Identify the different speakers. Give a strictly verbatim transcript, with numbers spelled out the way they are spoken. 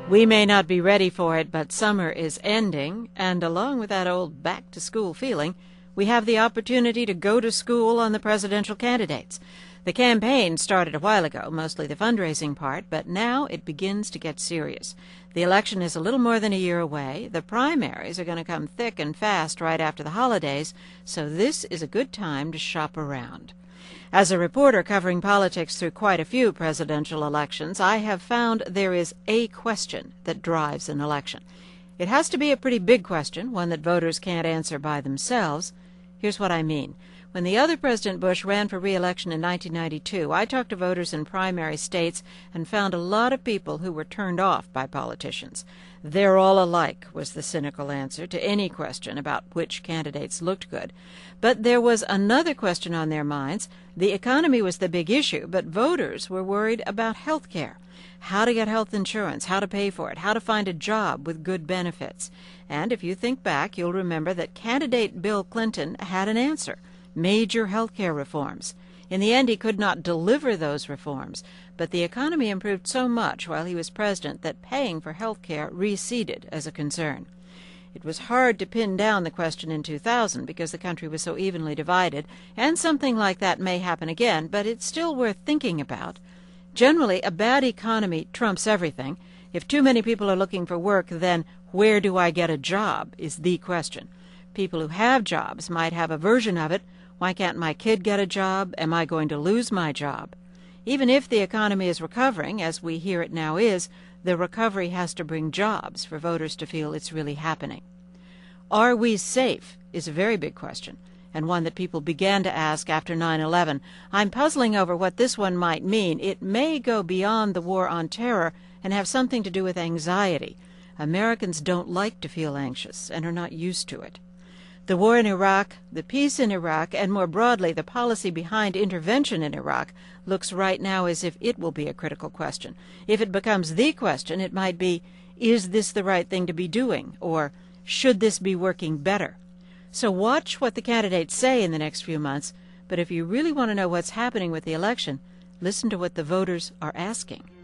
Speaker 1: We may not be ready for it, but summer is ending, and along with that old back-to-school feeling, we have the opportunity to go to school on the presidential candidates. The campaign started a while ago, mostly the fundraising part, but now it begins to get serious. The election is a little more than a year away. The primaries are going to come thick and fast right after the holidays, so this is a good time to shop around. As a reporter covering politics through quite a few presidential elections, I have found there is a question that drives an election. It has to be a pretty big question, one that voters can't answer by themselves. Here's what I mean. When the other President Bush ran for re-election in nineteen ninety-two, I talked to voters in primary states and found a lot of people who were turned off by politicians. They're all alike, was the cynical answer to any question about which candidates looked good. But there was another question on their minds. The economy was the big issue, but voters were worried about health care. How to get health insurance, how to pay for it, how to find a job with good benefits. And if you think back, you'll remember that candidate Bill Clinton had an answer. Major health care reforms. In the end, he could not deliver those reforms, but the economy improved so much while he was president that paying for health care receded as a concern. It was hard to pin down the question in two thousand because the country was so evenly divided, and something like that may happen again, but it's still worth thinking about. Generally, a bad economy trumps everything. If too many people are looking for work, then where do I get a job is the question. People who have jobs might have a version of it. Why can't my kid get a job? Am I going to lose my job? Even if the economy is recovering, as we hear it now is, the recovery has to bring jobs for voters to feel it's really happening. Are we safe is a very big question, and one that people began to ask after nine eleven. I'm puzzling over what this one might mean. It may go beyond the war on terror and have something to do with anxiety. Americans don't like to feel anxious and are not used to it. The war in Iraq, the peace in Iraq, and more broadly the policy behind intervention in Iraq looks right now as if it will be a critical question. If it becomes the question, it might be, is this the right thing to be doing? Or should this be working better? So watch what the candidates say in the next few months, but if you really want to know what's happening with the election, listen to what the voters are asking.